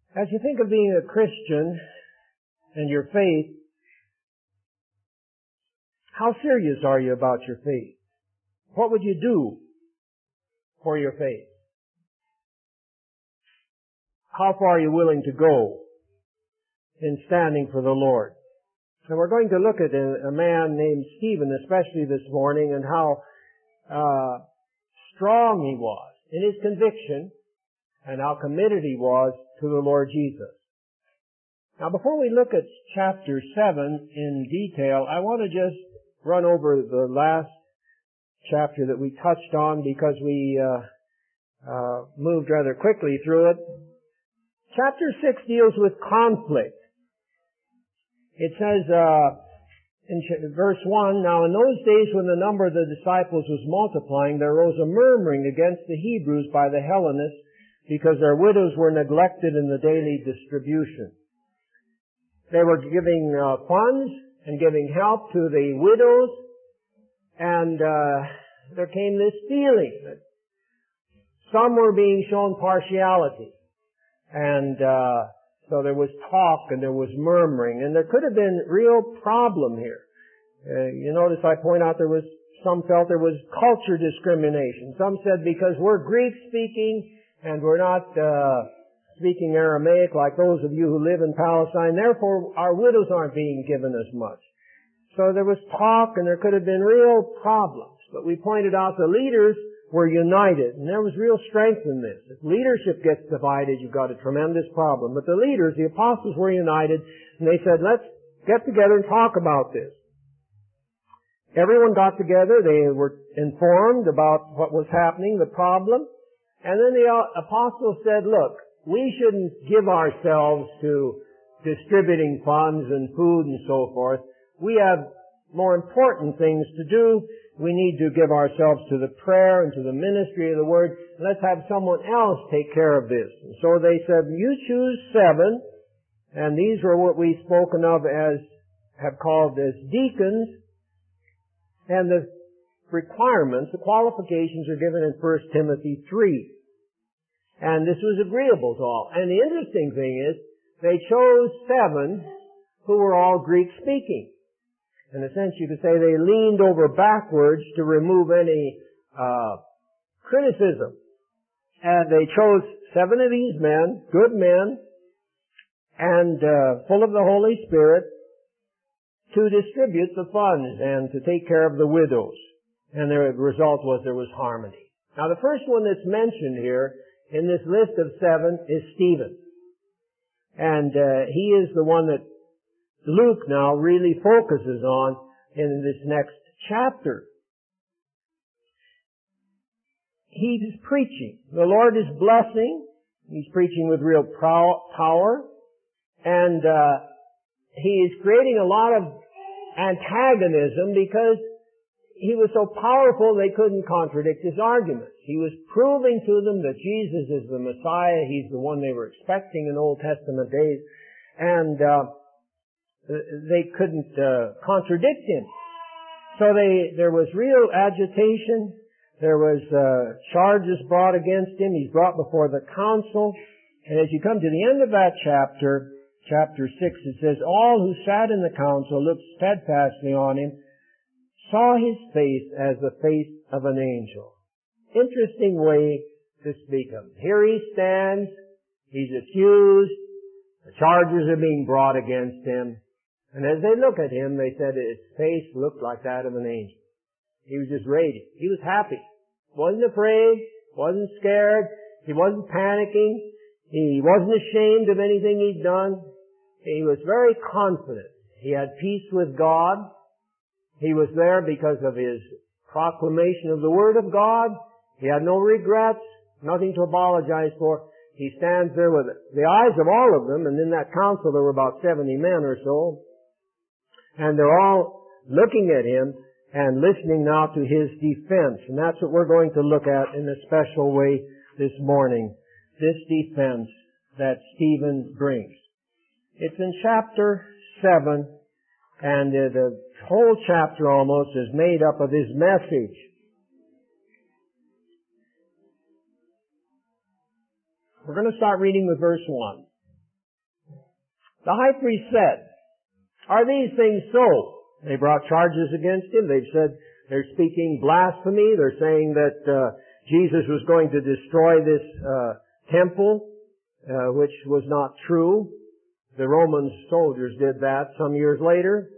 As you think of being a Christian and your faith, how serious are you about your faith? What would you do for your faith? How far are you willing to go in standing for the Lord? And we're going to look at a man named Stephen, especially this morning, and how strong he was in his conviction and how committed he was to the Lord Jesus. Now, before we look at chapter 7 in detail, I want to just run over the last chapter that we touched on because we moved rather quickly through it. Chapter 6 deals with conflict. It says in verse 1, "Now in those days when the number of the disciples was multiplying, there arose a murmuring against the Hebrews by the Hellenists, because their widows were neglected in the daily distribution." They were giving funds and giving help to the widows, and there came this feeling that some were being shown partiality. And so there was talk and there was murmuring, and there could have been real problem here. You notice I point out some felt there was culture discrimination. Some said because we're Greek speaking and we're not speaking Aramaic like those of you who live in Palestine, therefore our widows aren't being given as much. So there was talk and there could have been real problems. But we pointed out the leaders were united, and there was real strength in this. If leadership gets divided, you've got a tremendous problem. But the leaders, the apostles, were united, and they said, let's get together and talk about this. Everyone got together, they were informed about what was happening, the problem, and then the apostles said, look, we shouldn't give ourselves to distributing funds and food and so forth. We have more important things to do. We need to give ourselves to the prayer and to the ministry of the Word. Let's have someone else take care of this. And so they said, you choose 7, and these were what we've spoken of have called as deacons, and the requirements, the qualifications are given in 1 Timothy 3. And this was agreeable to all. And the interesting thing is, they chose 7 who were all Greek speaking. In a sense, you could say they leaned over backwards to remove any criticism. And they chose 7 of these men, good men, and full of the Holy Spirit, to distribute the funds and to take care of the widows. And the result was there was harmony. Now, the first one that's mentioned here in this list of 7 is Stephen. And he is the one that Luke now really focuses on in this next chapter. He's preaching. The Lord is blessing. He's preaching with real power. And he is creating a lot of antagonism because he was so powerful they couldn't contradict his arguments. He was proving to them that Jesus is the Messiah. He's the one they were expecting in Old Testament days. And they couldn't contradict him. So there was real agitation. There was charges brought against him. He's brought before the council. And as you come to the end of that chapter 6, it says, all who sat in the council looked steadfastly on him, saw his face as the face of an angel. Interesting way to speak of him. Here he stands. He's accused. The charges are being brought against him. And as they look at him, they said his face looked like that of an angel. He was just radiant. He was happy. Wasn't afraid. Wasn't scared. He wasn't panicking. He wasn't ashamed of anything he'd done. He was very confident. He had peace with God. He was there because of his proclamation of the Word of God. He had no regrets, nothing to apologize for. He stands there with the eyes of all of them, and in that council there were about 70 men or so. And they're all looking at him and listening now to his defense. And that's what we're going to look at in a special way this morning. This defense that Stephen brings. It's in chapter 7, and the whole chapter almost is made up of his message. We're going to start reading with verse 1. The high priest said, "Are these things so?" They brought charges against him. They've said they're speaking blasphemy. They're saying that Jesus was going to destroy this temple, which was not true. The Roman soldiers did that some years later.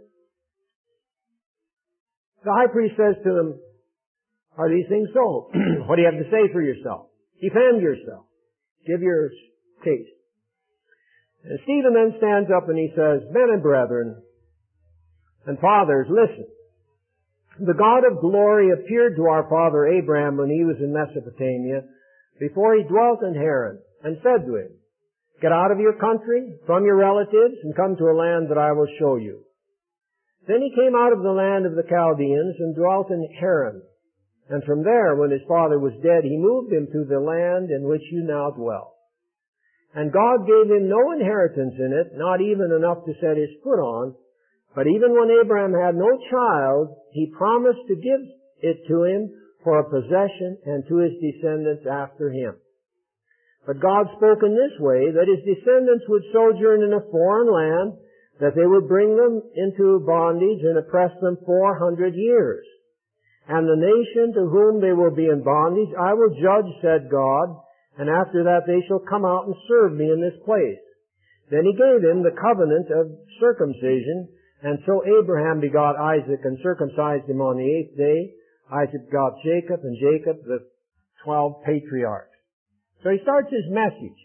The high priest says to them, "Are these things so?" What do you have to say for yourself? Defend yourself. Give your case. And Stephen then stands up and he says, "Men and brethren and fathers, listen. The God of glory appeared to our father Abraham when he was in Mesopotamia, before he dwelt in Haran, and said to him, 'Get out of your country, from your relatives, and come to a land that I will show you.' Then he came out of the land of the Chaldeans and dwelt in Haran. And from there, when his father was dead, he moved him to the land in which you now dwell. And God gave him no inheritance in it, not even enough to set his foot on. But even when Abraham had no child, he promised to give it to him for a possession and to his descendants after him. But God spoke in this way, that his descendants would sojourn in a foreign land, that they would bring them into bondage and oppress them 400 years. And the nation to whom they will be in bondage I will judge, said God, and after that they shall come out and serve me in this place. Then he gave him the covenant of circumcision, and so Abraham begot Isaac and circumcised him on the 8th day. Isaac begot Jacob, and Jacob the 12 patriarchs. So he starts his message.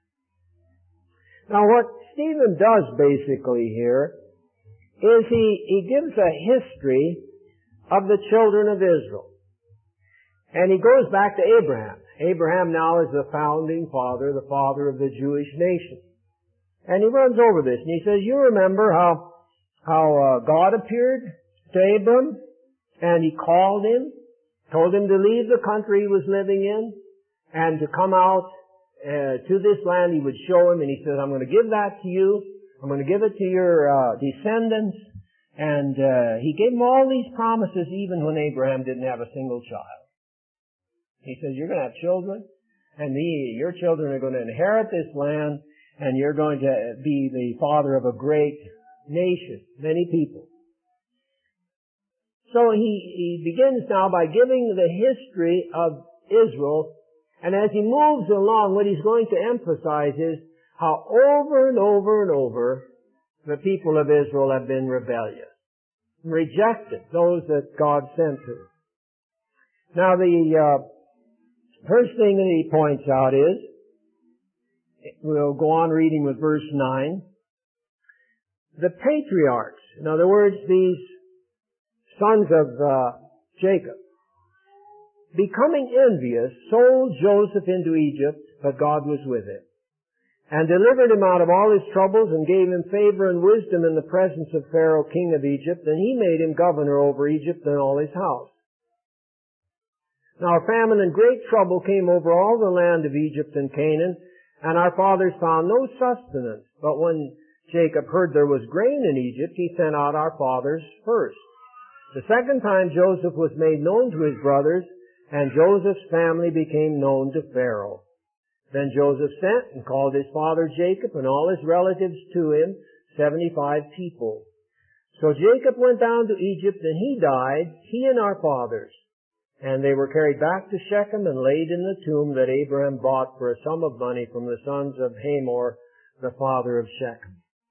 Now what Stephen does basically here is he gives a history of the children of Israel. And he goes back to Abraham. Abraham now is the founding father, the father of the Jewish nation. And he runs over this and he says, you remember how God appeared to Abram and he called him, told him to leave the country he was living in and to come out to this land he would show him, and he says, I'm going to give that to you. I'm going to give it to your descendants. And he gave him all these promises even when Abraham didn't have a single child. He says, you're going to have children, and your children are going to inherit this land, and you're going to be the father of a great nation, many people. So he begins now by giving the history of Israel, and as he moves along, what he's going to emphasize is how over and over and over the people of Israel have been rebellious, rejected those that God sent to. Now the first thing that he points out is, we'll go on reading with verse 9, the patriarchs, in other words, these sons of Jacob, becoming envious, sold Joseph into Egypt, but God was with him, and delivered him out of all his troubles, and gave him favor and wisdom in the presence of Pharaoh, king of Egypt, and he made him governor over Egypt and all his house. Now a famine and great trouble came over all the land of Egypt and Canaan, and our fathers found no sustenance. But when Jacob heard there was grain in Egypt, he sent out our fathers first. The second time Joseph was made known to his brothers, and Joseph's family became known to Pharaoh. Then Joseph sent and called his father Jacob and all his relatives to him, 75 people. So Jacob went down to Egypt, and he died, he and our fathers. And they were carried back to Shechem and laid in the tomb that Abraham bought for a sum of money from the sons of Hamor, the father of Shechem.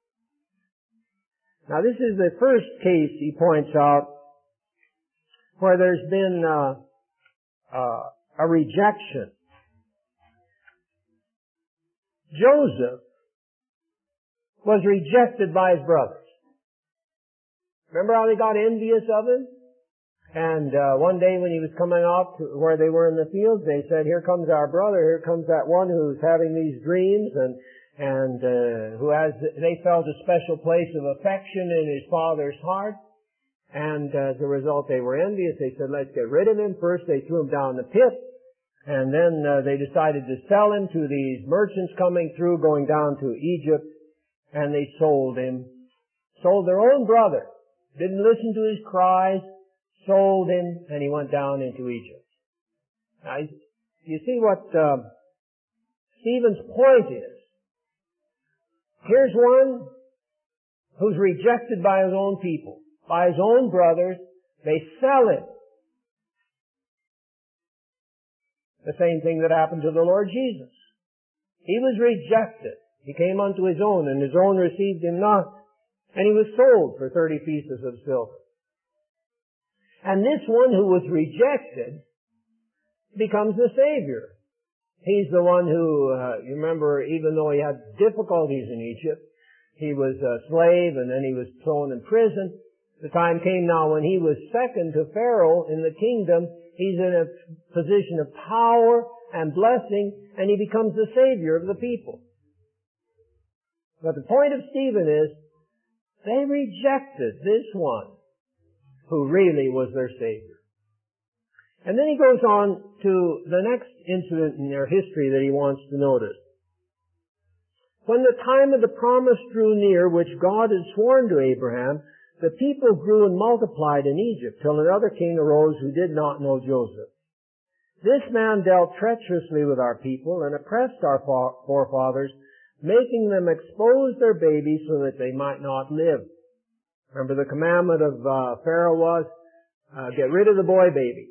Now this is the first case he points out where there's been a rejection. Joseph was rejected by his brothers. Remember how they got envious of him? And one day when he was coming out to where they were in the fields, they said, here comes our brother, here comes that one who's having these dreams and who has, they felt a special place of affection in his father's heart. And as a result, they were envious. They said, let's get rid of him. First, they threw him down the pit. And then they decided to sell him to these merchants coming through, going down to Egypt. And they sold him. Sold their own brother. Didn't listen to his cries. Sold him, and he went down into Egypt. Now, you see what Stephen's point is. Here's one who's rejected by his own people, by his own brothers. They sell him. The same thing that happened to the Lord Jesus. He was rejected. He came unto his own, and his own received him not. And he was sold for 30 pieces of silver. And this one who was rejected becomes the Savior. He's the one who, you remember, even though he had difficulties in Egypt, he was a slave and then he was thrown in prison. The time came now when he was second to Pharaoh in the kingdom. He's in a position of power and blessing, and he becomes the Savior of the people. But the point of Stephen is, they rejected this one who really was their Savior. And then he goes on to the next incident in their history that he wants to notice. When the time of the promise drew near, which God had sworn to Abraham, the people grew and multiplied in Egypt, till another king arose who did not know Joseph. This man dealt treacherously with our people and oppressed our forefathers, making them expose their babies so that they might not live. Remember the commandment of Pharaoh was, get rid of the boy babies.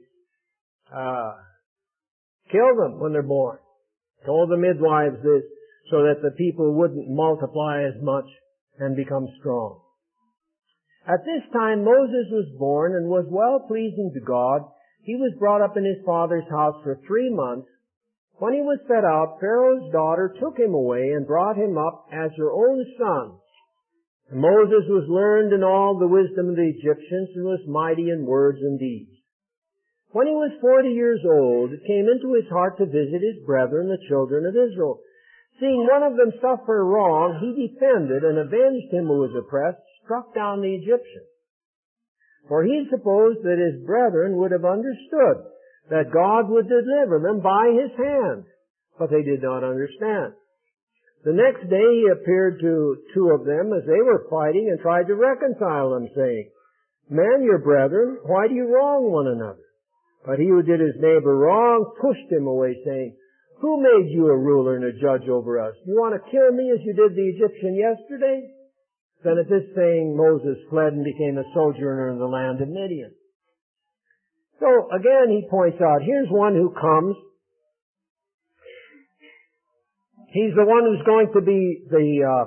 Kill them when they're born. Told the midwives this so that the people wouldn't multiply as much and become strong. At this time Moses was born and was well pleasing to God. He was brought up in his father's house for 3 months. When he was set out, Pharaoh's daughter took him away and brought him up as her own son. And Moses was learned in all the wisdom of the Egyptians and was mighty in words and deeds. When he was 40 years old, it came into his heart to visit his brethren, the children of Israel. Seeing one of them suffer wrong, he defended and avenged him who was oppressed, struck down the Egyptian. For he supposed that his brethren would have understood that God would deliver them by his hand, but they did not understand. The next day he appeared to 2 of them as they were fighting and tried to reconcile them, saying, Men, your brethren, why do you wrong one another? But he who did his neighbor wrong pushed him away, saying, Who made you a ruler and a judge over us? You want to kill me as you did the Egyptian yesterday? Then at this saying Moses fled and became a sojourner in the land of Midian. So again he points out, here's one who comes. He's the one who's going to be the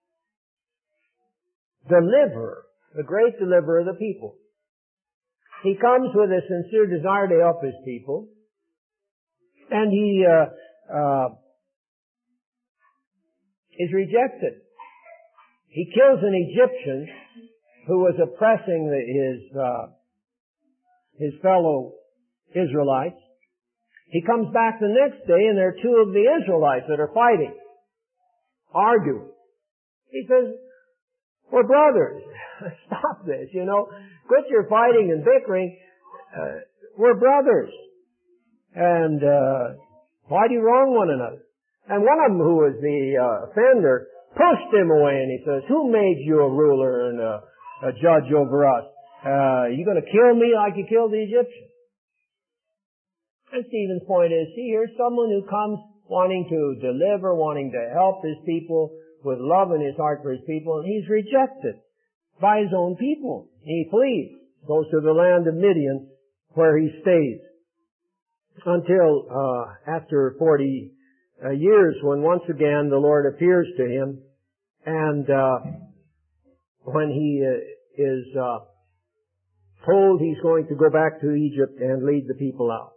deliverer, the great deliverer of the people. He comes with a sincere desire to help his people, and he is rejected. He kills an Egyptian who was oppressing his fellow Israelites. He comes back the next day and there are 2 of the Israelites that are fighting, arguing. He says, we're brothers. Stop this, Quit your fighting and bickering. We're brothers. And why do you wrong one another? And one of them, who was the offender, pushed him away and he says, Who made you a ruler and a judge over us? You going to kill me like you killed the Egyptian? And Stephen's point is, see, here's someone who comes wanting to deliver, wanting to help his people, with love in his heart for his people, and he's rejected by his own people. He flees, goes to the land of Midian, where he stays until after 40 years, when once again the Lord appears to him, and when he is told he's going to go back to Egypt and lead the people out.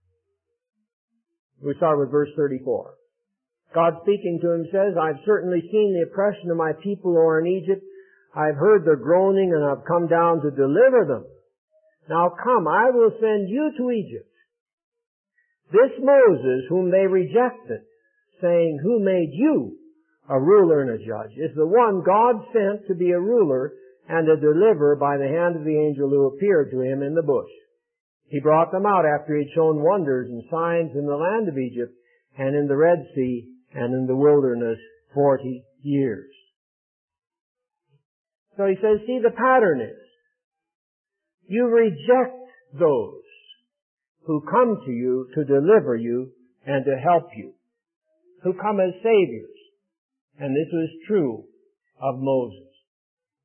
We start with verse 34. God speaking to him says, I've certainly seen the oppression of my people who are in Egypt. I've heard their groaning and I've come down to deliver them. Now come, I will send you to Egypt. This Moses, whom they rejected, saying, Who made you a ruler and a judge, is the one God sent to be a ruler and a deliverer by the hand of the angel who appeared to him in the bush. He brought them out after he had shown wonders and signs in the land of Egypt and in the Red Sea and in the wilderness 40 years. So he says, see, the pattern is, you reject those who come to you to deliver you and to help you, who come as saviors. And this was true of Moses.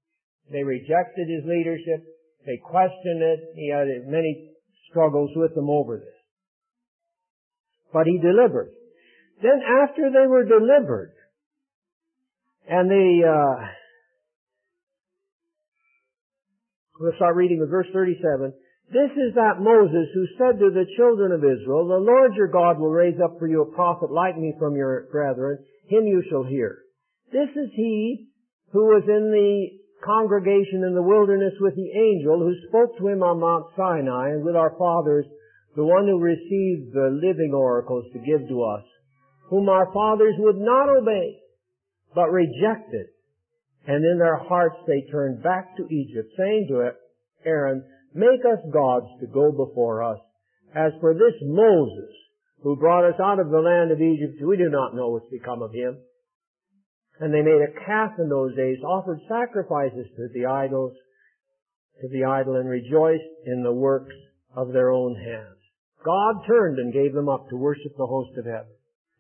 They rejected his leadership. They questioned it. He had many struggles with them over this. But he delivered. Then after they were delivered, and we'll start reading with verse 37. This is that Moses who said to the children of Israel, the Lord your God will raise up for you a prophet like me from your brethren. Him you shall hear. This is he who was in the congregation in the wilderness with the angel who spoke to him on Mount Sinai, and with our fathers, the one who received the living oracles to give to us, whom our fathers would not obey, but rejected. And in their hearts they turned back to Egypt, saying to Aaron, make us gods to go before us. As for this Moses, who brought us out of the land of Egypt, we do not know what's become of him. And they made a calf in those days, offered sacrifices to the idol, and rejoiced in the works of their own hands. God turned and gave them up to worship the host of heaven.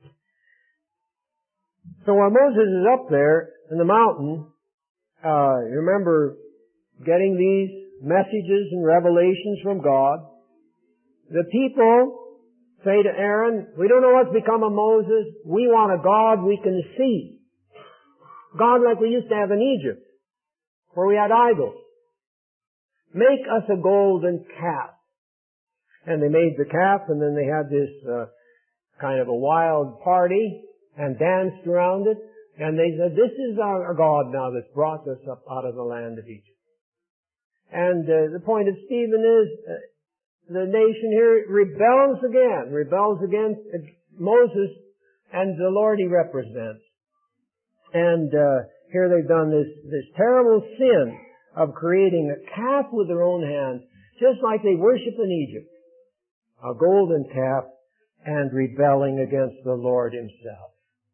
So while Moses is up there in the mountain, you remember getting these messages and revelations from God. The people say to Aaron, we don't know what's become of Moses. We want a God we can see. God like we used to have in Egypt, where we had idols. Make us a golden calf. And they made the calf, and then they had this kind of a wild party and danced around it. And they said, this is our God now that's brought us up out of the land of Egypt. And the point of Stephen is, the nation here rebels against Moses and the Lord he represents. And here they've done this terrible sin of creating a calf with their own hands, just like they worship in Egypt, a golden calf, and rebelling against the Lord himself.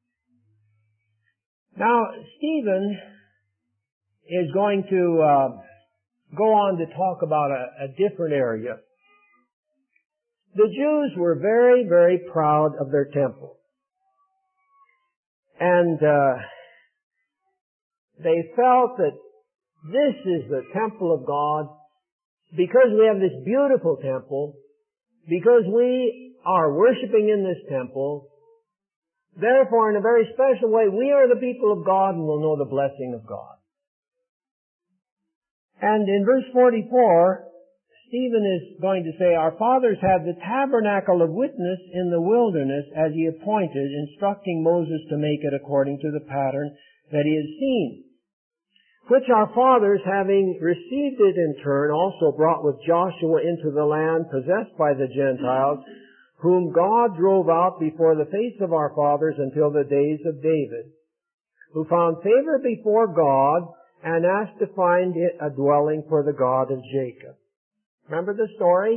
Now, Stephen is going to go on to talk about a different area. The Jews were very, very proud of their temple. And they felt that this is the temple of God because we have this beautiful temple, because we are worshiping in this temple. Therefore, in a very special way, we are the people of God and will know the blessing of God. And in verse 44, Stephen is going to say, our fathers had the tabernacle of witness in the wilderness as he appointed, instructing Moses to make it according to the pattern that he had seen, which our fathers, having received it in turn, also brought with Joshua into the land possessed by the Gentiles, whom God drove out before the face of our fathers until the days of David, who found favor before God and asked to find it a dwelling for the God of Jacob. Remember the story?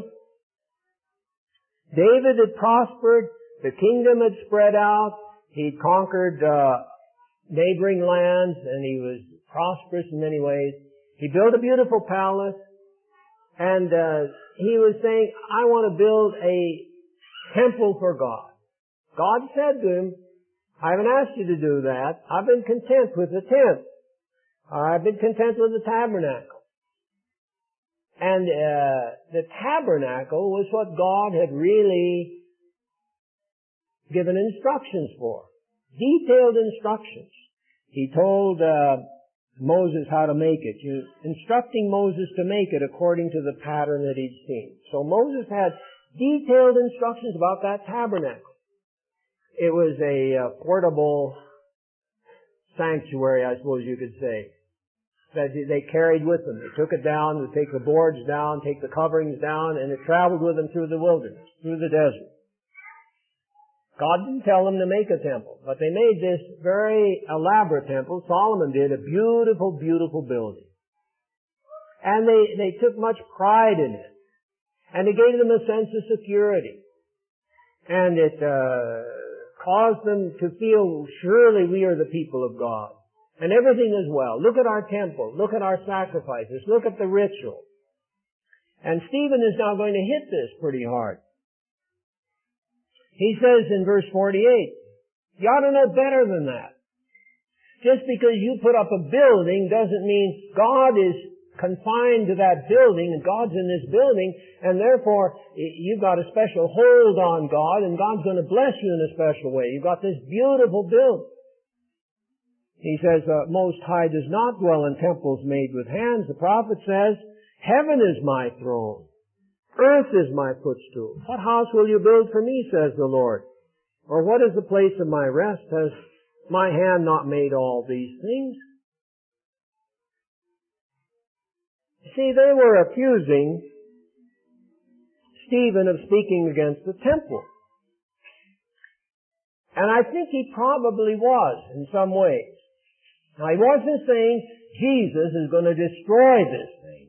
David had prospered, the kingdom had spread out, he'd conquered neighboring lands, and he was prosperous in many ways. He built a beautiful palace, and he was saying, I want to build a temple for God. God said to him, I haven't asked you to do that. I've been content with the tent. I've been content with the tabernacle. And the tabernacle was what God had really given instructions for. Detailed instructions. He told Moses how to make it, instructing Moses to make it according to the pattern that he'd seen. So Moses had detailed instructions about that tabernacle. It was a portable sanctuary, I suppose you could say, that they carried with them. They took it down, they take the boards down, take the coverings down, and it traveled with them through the wilderness, through the desert. God didn't tell them to make a temple, but they made this very elaborate temple. Solomon did, a beautiful, beautiful building. And they took much pride in it. And it gave them a sense of security. And it caused them to feel, surely we are the people of God. And everything is well. Look at our temple. Look at our sacrifices. Look at the ritual. And Stephen is now going to hit this pretty hard. He says in verse 48, you ought to know better than that. Just because you put up a building doesn't mean God is confined to that building and God's in this building, and therefore you've got a special hold on God and God's going to bless you in a special way. You've got this beautiful building. He says, Most High does not dwell in temples made with hands. The prophet says, Heaven is my throne. Earth is my footstool. What house will you build for me, says the Lord? Or what is the place of my rest? Has my hand not made all these things? See, they were accusing Stephen of speaking against the temple. And I think he probably was in some ways. Now, he wasn't saying Jesus is going to destroy this thing.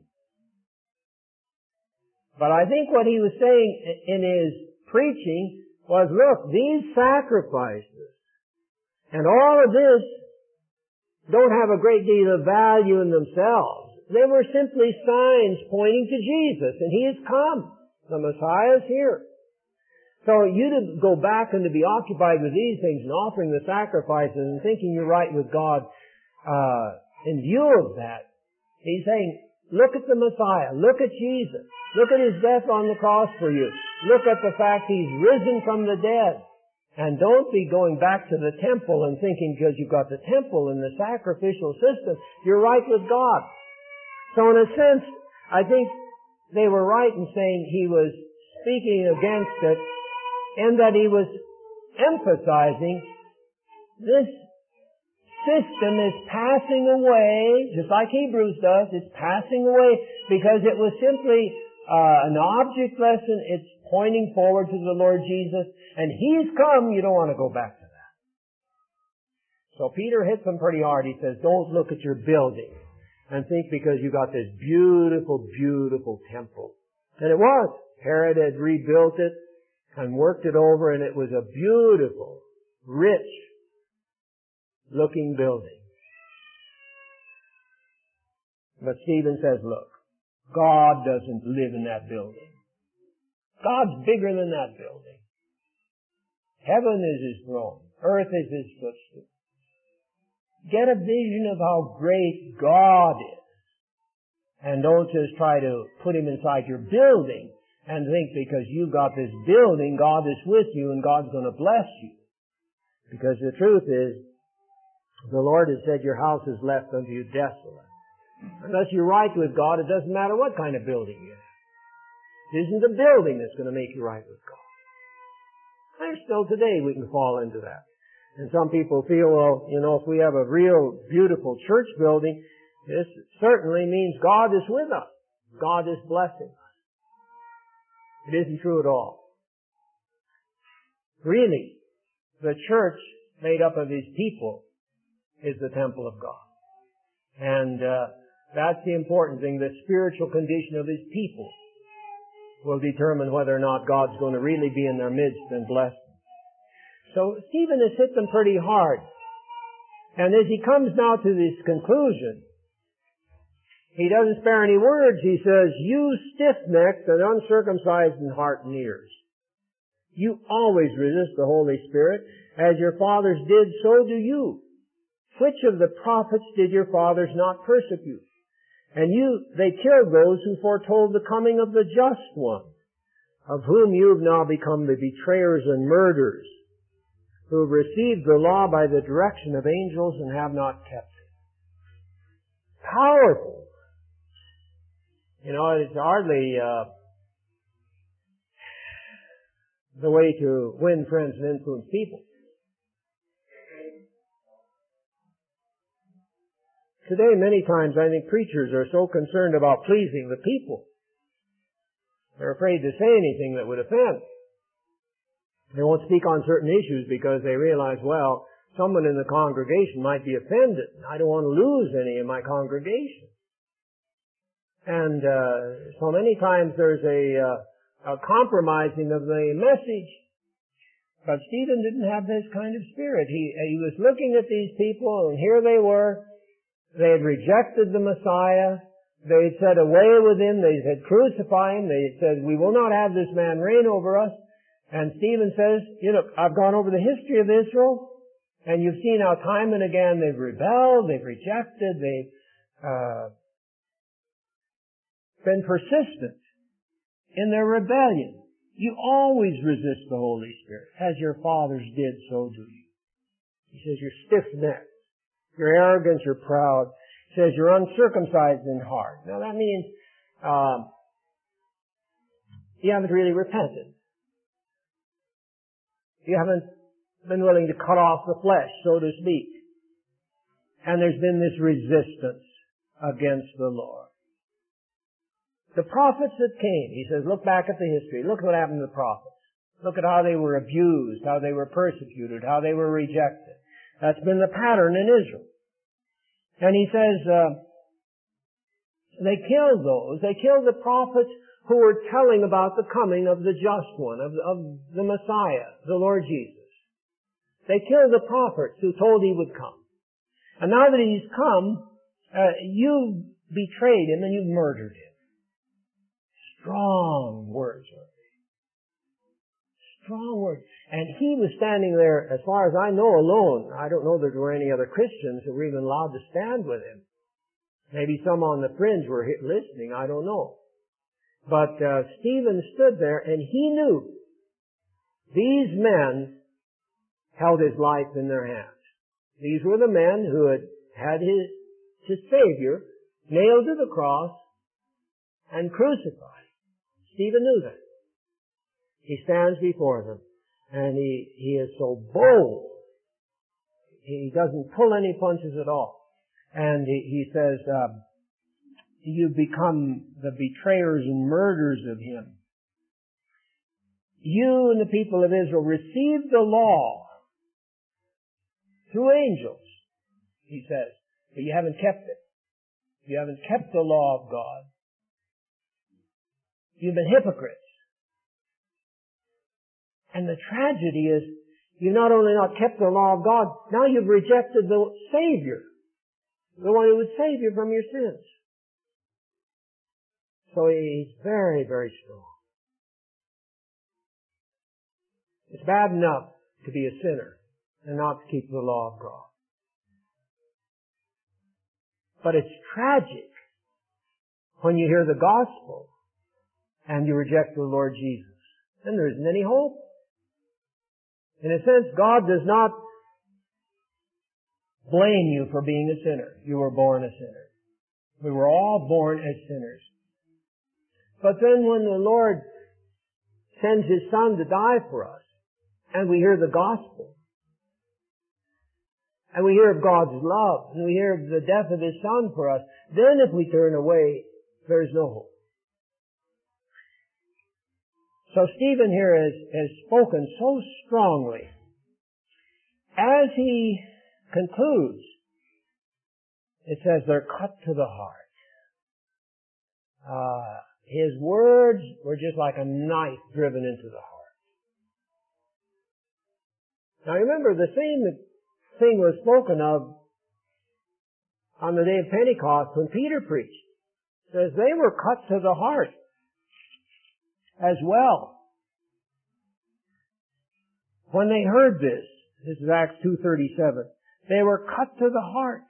But I think what he was saying in his preaching was, look, these sacrifices and all of this don't have a great deal of value in themselves. They were simply signs pointing to Jesus, and He has come. The Messiah is here. So you to go back and to be occupied with these things and offering the sacrifices and thinking you're right with God, in view of that, He's saying, look at the Messiah, look at Jesus, look at His death on the cross for you, look at the fact He's risen from the dead. And don't be going back to the temple and thinking because you've got the temple and the sacrificial system, you're right with God. So in a sense, I think they were right in saying he was speaking against it, and that he was emphasizing this system is passing away, just like Hebrews does. It's passing away because it was simply an object lesson. It's pointing forward to the Lord Jesus, and He's come. You don't want to go back to that. So Peter hits them pretty hard. He says, don't look at your building and think because you got this beautiful, beautiful temple. And it was. Herod had rebuilt it and worked it over, and it was a beautiful, rich looking building. But Stephen says, look, God doesn't live in that building. God's bigger than that building. Heaven is His throne. Earth is His footstool. Get a vision of how great God is. And don't just try to put Him inside your building and think because you've got this building, God is with you and God's going to bless you. Because the truth is, the Lord has said your house is left unto you desolate. Unless you're right with God, it doesn't matter what kind of building you have. It isn't the building that's going to make you right with God. And still today we can fall into that. And some people feel, well, if we have a real beautiful church building, this certainly means God is with us. God is blessing us. It isn't true at all. Really, the church made up of His people is the temple of God. And that's the important thing. The spiritual condition of His people will determine whether or not God's going to really be in their midst and bless them. So Stephen has hit them pretty hard. And as he comes now to this conclusion, he doesn't spare any words. He says, you stiff-necked and uncircumcised in heart and ears. You always resist the Holy Spirit. As your fathers did, so do you. Which of the prophets did your fathers not persecute? And they killed those who foretold the coming of the just one, of whom you have now become the betrayers and murderers, who have received the law by the direction of angels and have not kept it. Powerful. It's hardly the way to win friends and influence people. Today, many times, I think preachers are so concerned about pleasing the people. They're afraid to say anything that would offend. They won't speak on certain issues because they realize, well, someone in the congregation might be offended. I don't want to lose any in my congregation. And so many times there's a compromising of the message. But Stephen didn't have this kind of spirit. He was looking at these people, and here they were. They had rejected the Messiah. They had said, away with Him. They had crucify Him. They had said, we will not have this man reign over us. And Stephen says, I've gone over the history of Israel, And you've seen how time and again they've rebelled, they've rejected, they've been persistent in their rebellion. You always resist the Holy Spirit, as your fathers did, so do you. He says you're stiff-necked, you're arrogant, you're proud. He says you're uncircumcised in heart. Now that means you haven't really repented. You haven't been willing to cut off the flesh, so to speak. And there's been this resistance against the Lord. The prophets that came, he says, look back at the history. Look what happened to the prophets. Look at how they were abused, how they were persecuted, how they were rejected. That's been the pattern in Israel. And he says, they killed those. They killed the prophets who were telling about the coming of the just one, of the Messiah, the Lord Jesus. They killed the prophets who told he would come. And now that he's come, you betrayed him and you murdered him. Strong words. Strong words. And he was standing there, as far as I know, alone. I don't know that there were any other Christians who were even allowed to stand with him. Maybe some on the fringe were listening, I don't know. But Stephen stood there and he knew these men held his life in their hands. These were the men who had his Savior nailed to the cross and crucified. Stephen knew that. He stands before them and he is so bold. He doesn't pull any punches at all. And he says, you become the betrayers and murderers of him. You and the people of Israel received the law through angels, he says, but you haven't kept it. You haven't kept the law of God. You've been hypocrites. And the tragedy is, you've not only not kept the law of God, now you've rejected the Savior, the one who would save you from your sins. So he's very, very strong. It's bad enough to be a sinner and not to keep the law of God. But it's tragic when you hear the gospel and you reject the Lord Jesus. Then there isn't any hope. In a sense, God does not blame you for being a sinner. You were born a sinner. We were all born as sinners. But then when the Lord sends His Son to die for us, and we hear the gospel, and we hear of God's love, and we hear of the death of His Son for us, then if we turn away, there is no hope. So Stephen here has spoken so strongly. As he concludes, it says they're cut to the heart. His words were just like a knife driven into the heart. Now remember, the same thing was spoken of on the day of Pentecost when Peter preached. It says they were cut to the heart as well. When they heard this is Acts 2:37, they were cut to the heart.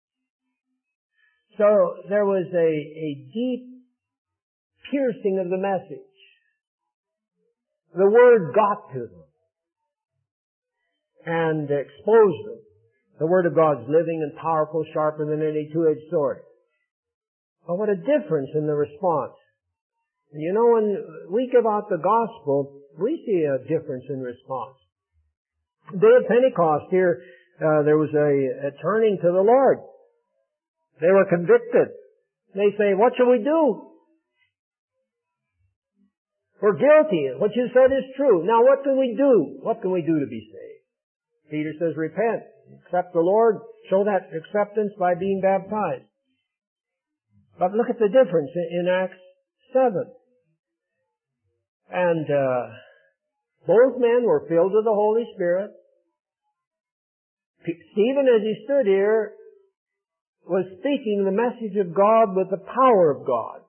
So there was a deep piercing of the message. The Word got to them and exposed them. The Word of God's living and powerful, sharper than any two-edged sword. But what a difference in the response. You know, when we give out the gospel, we see a difference in response. The day of Pentecost here, there was a turning to the Lord. They were convicted. They say, what shall we do? We're guilty. What you said is true. Now what can we do? What can we do to be saved? Peter says, repent, accept the Lord, show that acceptance by being baptized. But look at the difference in Acts 7. And both men were filled with the Holy Spirit. Stephen, as he stood here, was speaking the message of God with the power of God.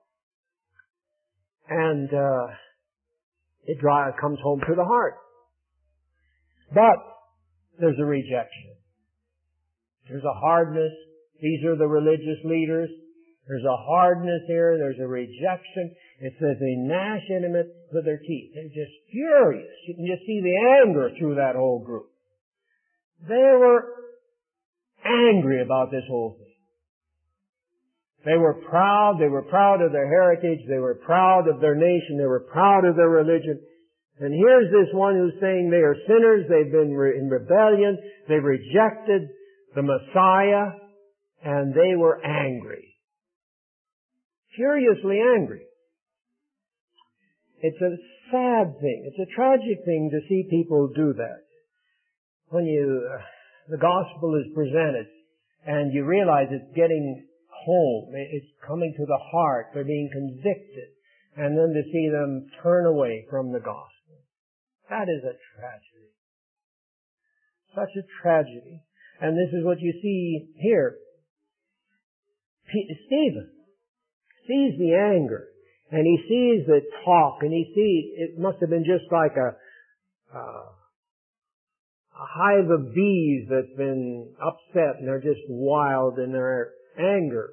And it comes home to the heart. But there's a rejection. There's a hardness. These are the religious leaders. There's a hardness here. There's a rejection. It says they gnash intimate with their teeth. They're just furious. You can just see the anger through that whole group. They were angry about this whole thing. They were proud. They were proud of their heritage. They were proud of their nation. They were proud of their religion. And here's this one who's saying they are sinners. They've been in rebellion. They've rejected the Messiah. And they were angry. Furiously angry. It's a sad thing. It's a tragic thing to see people do that. When the gospel is presented and you realize it's getting home, it's coming to the heart, they're being convicted, and then to see them turn away from the gospel. That is a tragedy. Such a tragedy. And this is what you see here. Stephen sees the anger, and he sees the talk, and he sees, it must have been just like a hive of bees that's been upset, and they're just wild in their anger.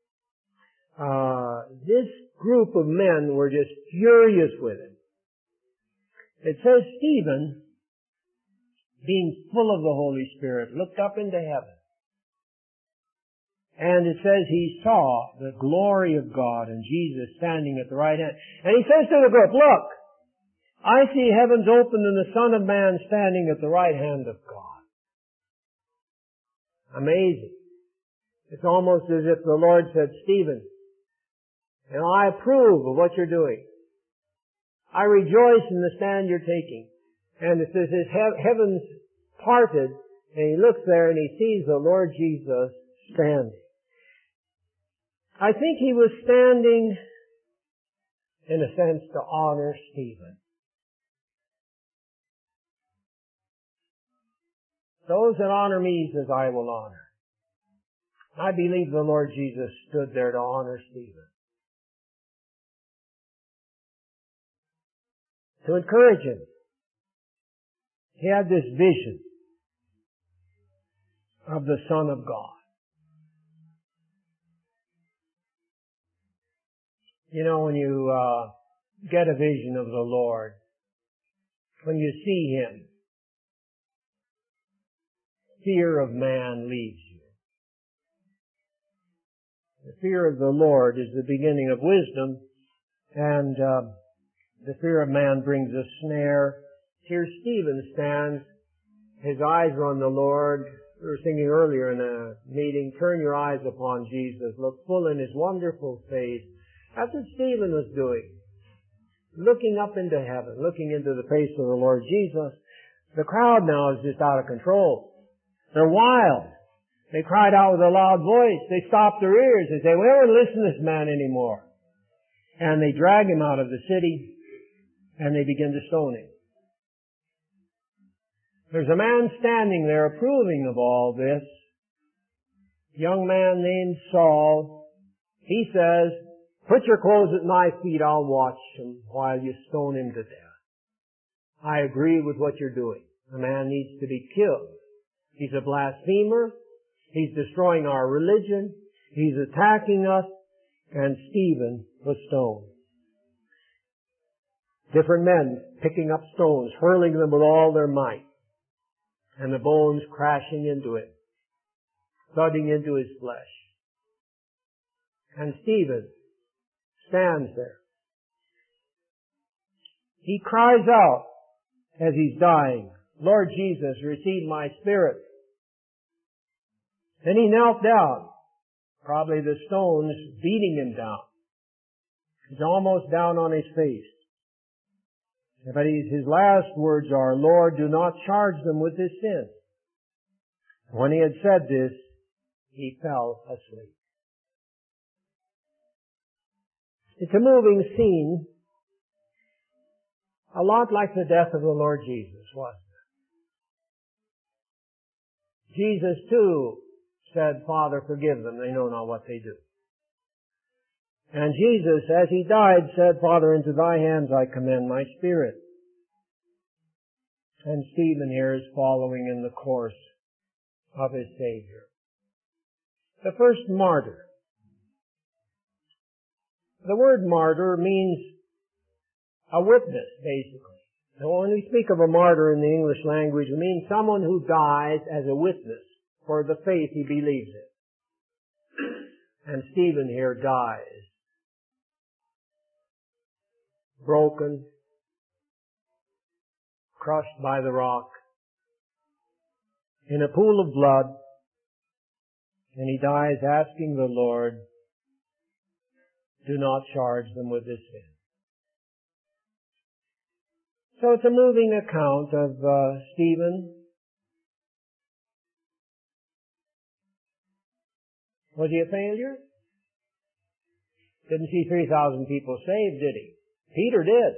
This group of men were just furious with him. It says Stephen, being full of the Holy Spirit, looked up into heaven. And it says he saw the glory of God and Jesus standing at the right hand. And he says to the group, look, I see heavens open and the Son of Man standing at the right hand of God. Amazing. It's almost as if the Lord said, Stephen, I approve of what you're doing. I rejoice in the stand you're taking. And it says his heavens parted, and he looks there and he sees the Lord Jesus standing. I think he was standing, in a sense, to honor Stephen. Those that honor me, he says, I will honor. I believe the Lord Jesus stood there to honor Stephen. To encourage him. He had this vision of the Son of God. You know, when you get a vision of the Lord, when you see Him, fear of man leaves you. The fear of the Lord is the beginning of wisdom, and the fear of man brings a snare. Here Stephen stands, his eyes are on the Lord. We were singing earlier in a meeting, turn your eyes upon Jesus, look full in His wonderful face. That's what Stephen was doing. Looking up into heaven, looking into the face of the Lord Jesus. The crowd now is just out of control. They're wild. They cried out with a loud voice. They stopped their ears. They say, we don't want to listen to this man anymore. And they drag him out of the city, and they begin to stone him. There's a man standing there approving of all this. A young man named Saul. He says, put your clothes at my feet, I'll watch him while you stone him to death. I agree with what you're doing. The man needs to be killed. He's a blasphemer. He's destroying our religion. He's attacking us. And Stephen was stoned. Different men picking up stones, hurling them with all their might. And the bones crashing into him, thudding into his flesh. And Stephen stands there. He cries out as he's dying, Lord Jesus, receive my spirit. Then he knelt down, probably the stones beating him down. He's almost down on his face. But his last words are, Lord, do not charge them with this sin. When he had said this, he fell asleep. It's a moving scene, a lot like the death of the Lord Jesus, wasn't it? Jesus, too, said, Father, forgive them. They know not what they do. And Jesus, as he died, said, Father, into thy hands I commend my spirit. And Stephen here is following in the course of his Savior. The first martyr. The word martyr means a witness, basically. So when we speak of a martyr in the English language, it means someone who dies as a witness for the faith he believes in. And Stephen here dies. Broken, crushed by the rock, in a pool of blood, and he dies asking the Lord, do not charge them with this sin. So it's a moving account of Stephen. Was he a failure? Didn't see 3,000 people saved, did he? Peter did.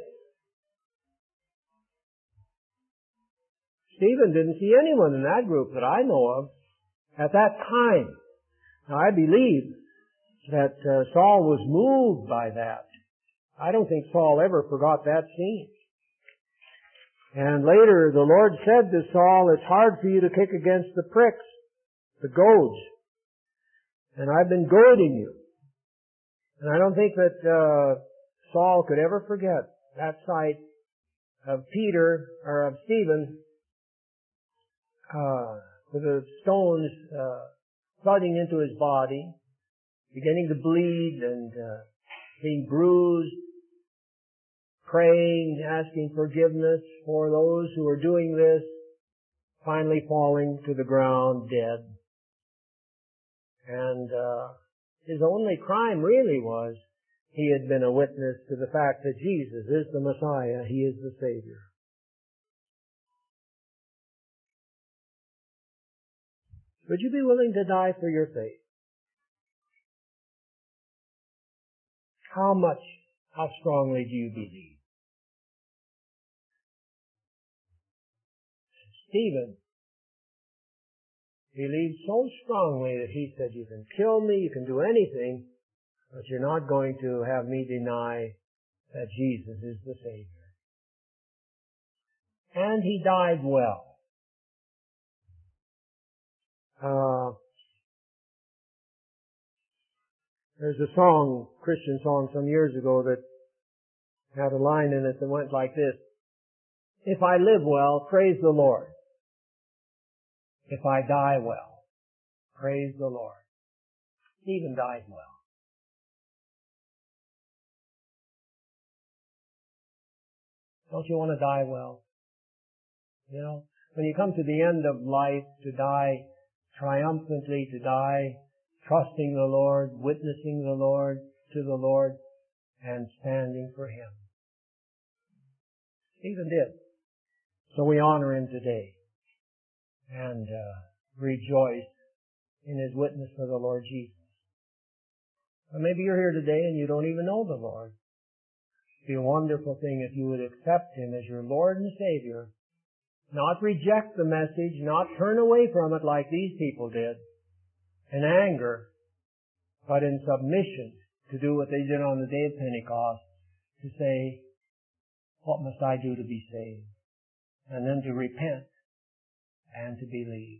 Stephen didn't see anyone in that group that I know of at that time. Now, I believe that Saul was moved by that. I don't think Saul ever forgot that scene. And later the Lord said to Saul, it's hard for you to kick against the pricks, the goads. And I've been goading you. And I don't think that Saul could ever forget that sight of Peter, or of Stephen, with the stones flooding into his body, beginning to bleed and being bruised, praying, asking forgiveness for those who were doing this, finally falling to the ground dead. And his only crime really was he had been a witness to the fact that Jesus is the Messiah, he is the Savior. Would you be willing to die for your faith? How much, how strongly do you believe? Stephen believed so strongly that he said, you can kill me, you can do anything, but you're not going to have me deny that Jesus is the Savior. And he died well. There's a song, Christian song some years ago that had a line in it that went like this. If I live well, praise the Lord. If I die well, praise the Lord. Stephen died well. Don't you want to die well? You know, when you come to the end of life, to die triumphantly, to die trusting the Lord, witnessing the Lord, to the Lord, and standing for Him. Stephen did. So we honor him today and rejoice in his witness for the Lord Jesus. Or maybe you're here today and you don't even know the Lord. It'd be a wonderful thing if you would accept Him as your Lord and Savior, not reject the message, not turn away from it like these people did, in anger, but in submission to do what they did on the day of Pentecost, to say, what must I do to be saved? And then to repent and to believe.